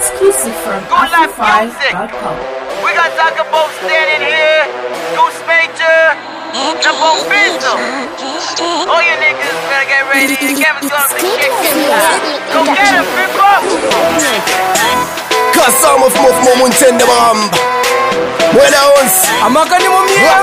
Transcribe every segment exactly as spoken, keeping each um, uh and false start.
Exclusive from Afro five dot com. We gonna talk about standing here, Goose Major, Jumbo Fizzle. All you niggas better get ready. The camera's gonna be kicking out. Go get him, rip up. Cause some of move moment in the bomb. When I was, I'm not gonna move me.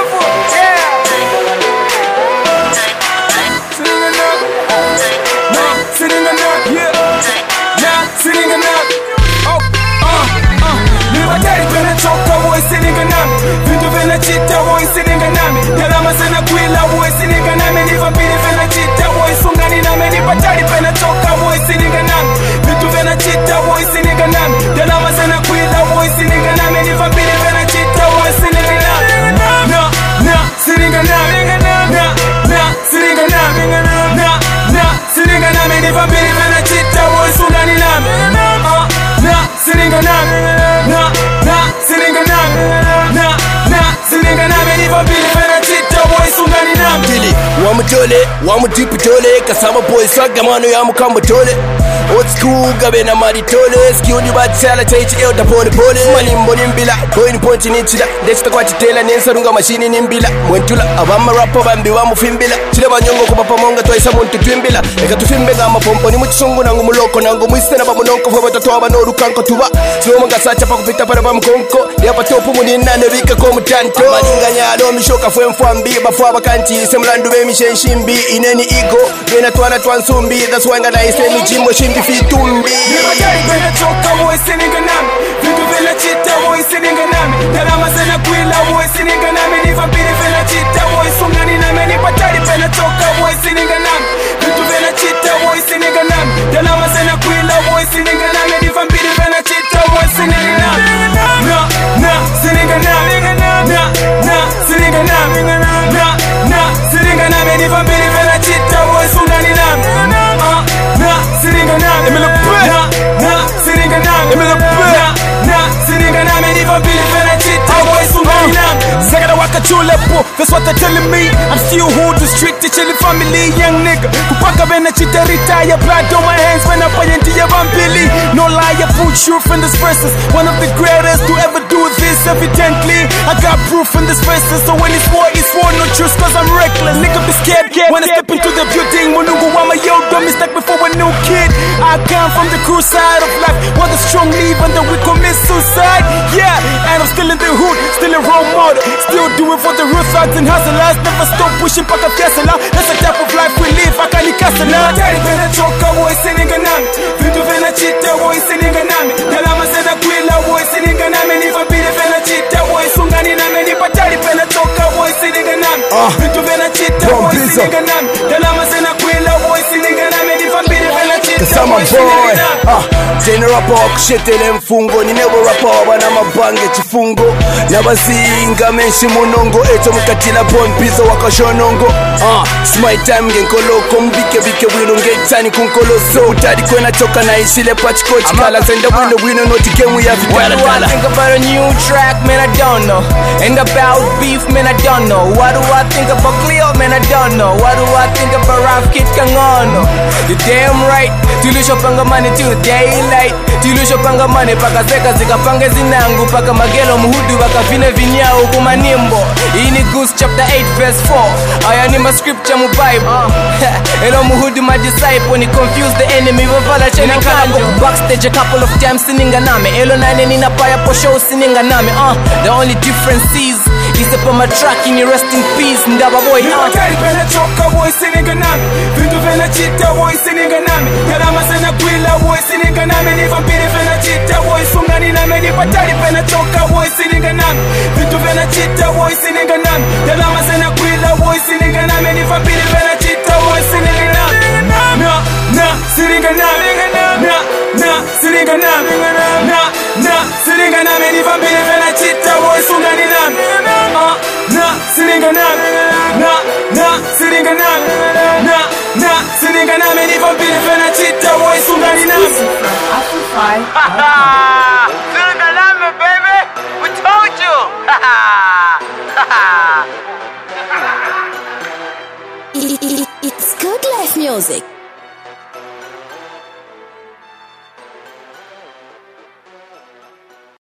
Sitting enough, yeah, yeah, sitting enough. Oh, uh, uh. Niba tari pena choka boy sitting enough. Vindu vena chita boy sitting enough. Kalama sana kwila boy sitting enough. Niba pili vena chita boy sungani name. Niba tari pena choka boy sitting enough. Vindu vena chita boy sitting enough. Kalama sana kwila boy sitting enough. Niba pili vena chita boy sitting enough. No, no, sitting enough. No, no, sitting enough. No, no, sitting enough. Niba pili vena chita boy sungani name. Uh, no, sitting enough. No, no, sitting enough. No, no, sitting enough. Niba pili vena chita boy sungani name. Dili, wamu tole, wamu tipu tole. Kasama boy swaga mano ya mukamba tole. Old school gabe na mari tole. Skill ni bad sala teach elda pole pole. Malimbo nimbila, boy ni ponchi nichila. Dexta kwa chitela nensa runga machini nimbila. Mwentula, abama rappo bambi wamu fimbila. Chile banyongo kupapa monga twaisa muntu twimbila. Eka tufimbe nga mapompo ni muchisungu nangu muloko. Nangu mwiste na bamunonko fwe batatoa banoru kanko tuba. Siwoma ngasacha pa kupita para bamukonko. Liapa topu munina nevika komu tanto. Maninga nyalo mishoka fwe mfwambi. Bafwa bakanchi semlandu be mishenshimbi. Ineni ego, bena tuana tuansumbi. That's why nga naise mi jimbo shimbi fitumbi. Niba tari pena choka boy sitting enough. Vindu vena chita boy sitting enough. Kalama sana kwila boy sitting enough. Niba pili vena chita boy sungani name. Niba tari pena choka boy sitting enough. Vindu vena chita boy sitting enough. Kalama sana kwila boy sitting enough. Niba pili vena chita boy sitting enough. No, no, sitting enough. No, no, sitting enough. No, no, sitting enough. Niba pili vena chita boy sungani name. Uh, no, sitting enough. No, no, sitting enough. No, no, sitting enough. Niba pili vena chita boy sungani name. Sagada waka chulepo, that's what they're telling me. I'm still hood, the street, the chilling family, young nigga. Kupaka vena chita retire, blood on my hands when I pay into your vampili. No lie, I put truth in this verses. One of the greatest to ever do this, evidently. I got proof in this verses, so when it's war, it's war, no truth, cause I'm reckless. Nigga be scared, when I step into the building, Munungu Wama yo, dumb is like before a new kid. I come from the cruel side of life, where the strong leave and the weak commit suicide. Yeah, and I'm still in the hood, still a role model. Still doing for the real thugs and hustlers. Never stop pushing paka fiasala. That's the type of life we live, I can't casala. Tari vena choka boy sitting enough. Vindu vena chita boy sitting enough. Kalama sana kwila boy sitting enough. Niba pili vena chita boy sungani name. Niba tari vena choka boy sitting enough. Vindu vena chita boy sitting enough. Kalama sana kwila boy sitting enough. Niba pili vena chita boy sitting enough. Ah, jene rapa wakushetele mfungo. Ninewe rapa wana mabange chifungo. Nabazinga menshi munongo. Eto mukatila pompizo wakashonongo. Ah, it's my time ngenkoloko. Mbike bike wino ngetani kunkoloso. Utadi kwena choka na isile pachikochi. Kala senda wino wino noti kemu ya vitala tala. What do I think about a new track, man, I don't know. And about beef, man, I don't know. What do I think about Cleo, man, I don't know. What do I think about Ralph Kid Kangono? You're damn right. Tilusho panga money till daylight. Tilusho panga money paka zeka zika panga zinangu. Paka magelo muhudu waka vine vinyao kumanimbo. Ini Goose chapter eight verse four. Aya ni ma scripture mu Bible. Elo muhudu my disciple. Ni confuse the enemy. Wavala cheni kango. Backstage a couple of times sininga name. Elo nane nina paya po show sininga name. Uh, the only difference is is upon my track in your rest in peace. Ndaba boy. Niba tari pena choka boy sininga name. Vindu vena chita boy sininga name. Kalama sana kwila boy sininga name. Niba pili vena chita boy sungani name. Niba tari pena choka boy sininga name. Vindu vena chita boy sininga name. Kalama sana kwila boy sininga name. Niba pili vena chita boy sininga name. No, no, sininga name. No, no, sininga name. No, no, sininga name. Niba pili vena chita boy sungani name. Uh, no, sininga name. No, no, sininga name. No, no, sininga name. Niba pili vena chita boy sungani name. Exclusive from Afro five dot com. Sitting enough, baby. We told you. It, it, it's good life music.